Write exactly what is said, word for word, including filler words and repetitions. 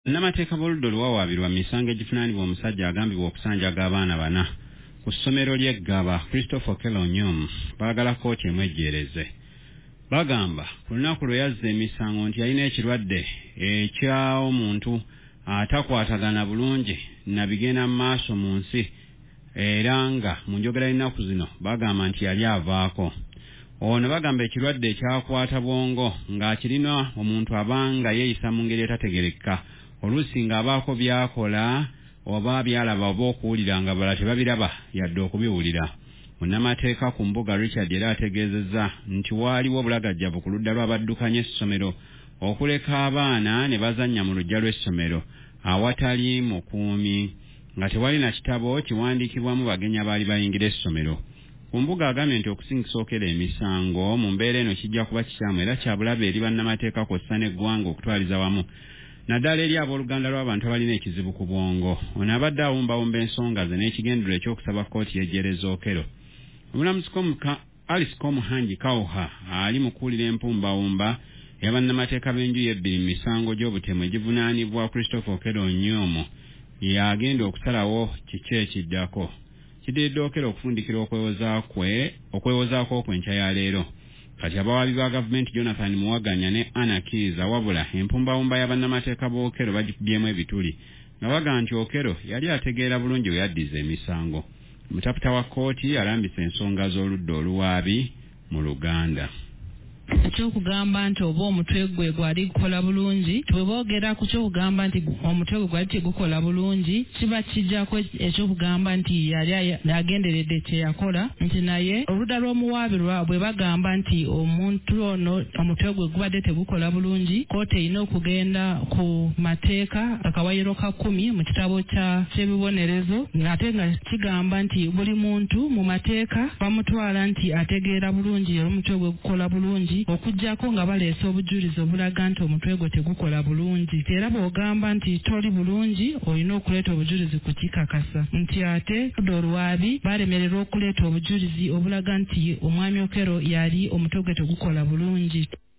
Namateeka b'oludda oluwawaabirwa misango egivunaanibwa omusajja agambibwa okusanjaga abaana bana ku ssomero ly'Eggaba Christopher Okello Nyom baagala kkooti emwejjeereze. Bagamba ku lunaku lwe yazza emisango nti yalina ekirwadde ekya omuntu atakwatagana bulungi na bigenda mu maaso mu nsi era nga mu njogera y'ennaku zino bagamba nti yali avaako. Ono bagamba ekirwadde ekyakwata bwongo ng'akirina omuntu abanga yeeyisa mu ngeri etategerekeka oluusi ng'abaako byakola oba byalaba oba okuwulira nga bala tebabiraba yadde okubiwulira. Munnamateeka ku mbuga Richard era ategeezezza nti waaliwo obulagajjavu ku ludda lw'abaddukanya essomero okuleka abaana ne bazannya mu luggya lw'essomero awatali mukuumi nga tewali na kitabo kiwandiikibwamu bagenya baali bayingira essomero. Ku mbuga agambye nti okusingisa Okello emisango mu mbeera eno kijja kuba kikyamu era kyabulabe eri bannamateeka kw'ossa n'eggwanga okutwaliza wamu naddala eri abooluganda lw'abantu abalina ekizibu ku bwongo. Ono abadde awumbawumba ensonga ze n'ekigendero ekyokusaba kkooti yejjeereza Okello. Omulamuzi Alice Komuhangi Kawuha ali mu kuwulira empumbawumba y'abannamateeka b'enjuyi ebbiri mu misango gy'obutemu egivunaanibwa Christopher Okello Nyom yagenda okusalawo kiki ekiddako. Kidiridde Okello okufundikira okwewoza kwe okwewozaako kw'enkya ya leero. Kati abawaabi ba gavumenti Jonathan Muwaganya ne Anna Kiza wabula empumbawumba y'abannamateeka b'Okello bagikubyemu ebituli nga baga nti Okello yali ategeera bulungi we yaddiza emisango. Mutaputa wa kkooti alambise ensonga z'oludda oluwaabi mu Luganda. Ekyokugamba nti oba omutwe gwe gwali gukola bulungi bwe boogera ku kyokugamba nti omutwe gwe gwali tegukola bulungi kiba kijjako ekyokugamba nti yali agenderedde kye yakola nti naye oludda lw'omuwaabirwa bwe bagamba nti omuntu ono omutwe gwe gubadde tegukola bulungi kkooti erina okugenda ku mateeka akawayiro ka kkumi mu kitabo ky'ebibonerezo ate nga kigamba nti buli muntu mu mateeka bamutwala nti ategeera bulungi era omutwe gwe gukola bulungi okujjako nga baleese obujulizi obulaga nti omutwe gwe tegukola bulungi. Era bw'ogamba nti toli bulungi olina okuleeta obujulizi kukikakasa nti ate olwabi balemererwa okuleeta obujulizi obulaga nti omwami Okello yali omutwe gwe tegukola bulungi.